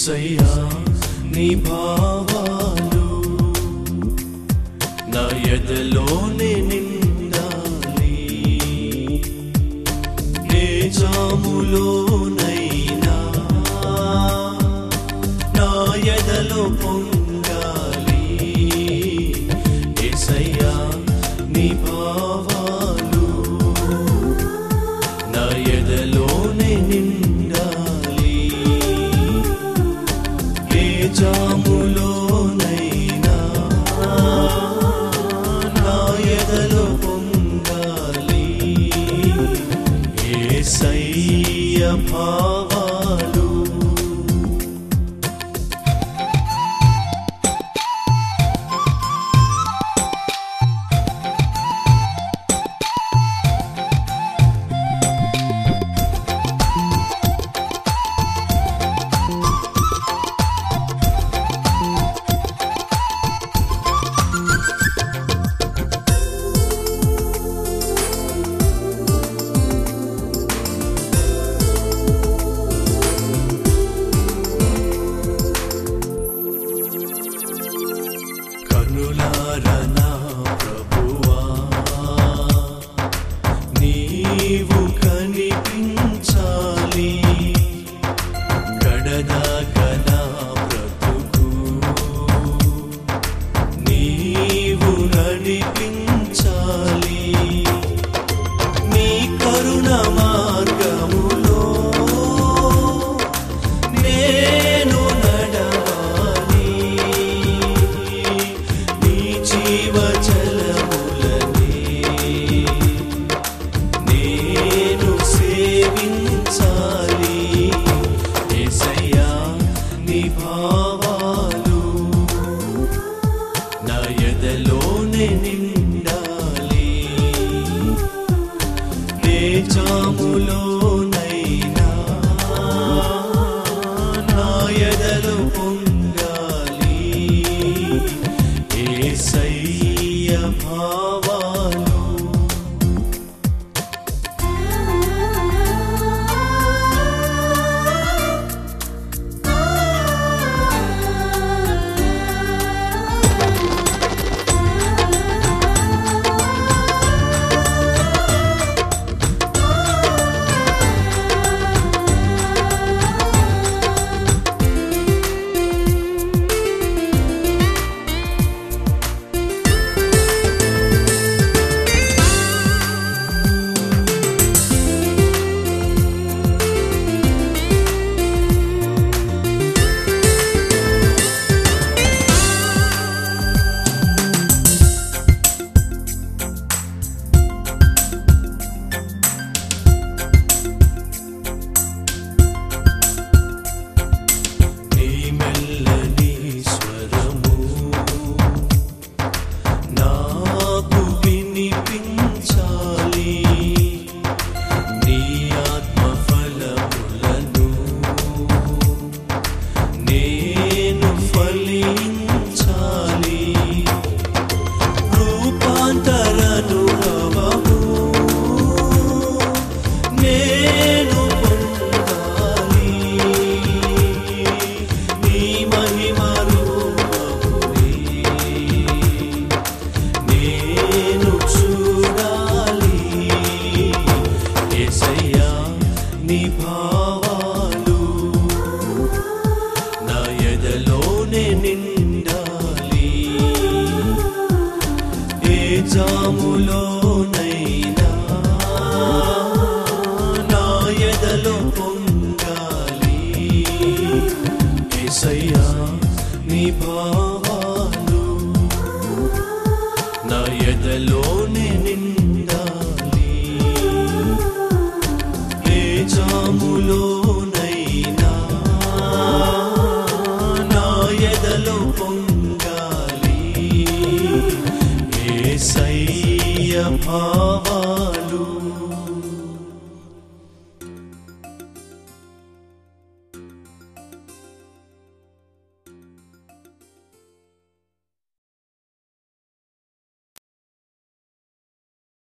యేసయ్యా నీ భావాలు నా ఎదలోనే నిండాలి. నే జాములోనైనా నా ఎదలో పొంగాలి. యేసయ్యా నీ భావాలు నా ఎదలోనే నిండాలి. ఏ జాములోనైనా నా ఎదలో పొంగాలి. యేసయ్య భావాలు కనులారనా ప్రభువా నీవు కనిపించాలి. కడదాకా నా బ్రతుకు నీవు నడిపించాలి. నీ కరుణ మార్గములో నేను నడవాలి. నీ జీవజలములనే నేను సేవించాలి. యేసయ్యా నీ భావాలు నా ఎదలోనే నిండాలి. నే జాములోనైనా నా ఎదలో పొంగాలి. యేసయ్య భావాలు నీ మెల్లని స్వరము నాకు వినిపించాలి. నీ ఆత్మ ఫలములను నేను ఫలించాలి. రూపాంతరనుభవము నేను పొందాలి. నీ మహిమ రూపమునే నేను చూడాలి. యేసయ్యా నీ భావాలు నా ఎదలోనే నిండాలి. ఏ జాములోనైనా నా ఎదలో పొంగాలి. యేసయ్యా నీ భావాలు నా ఎదలోనే నిండాలి. ఏ జాములోనైనా నా ఎదలో పొంగాలి. యేసయ్య భావాలు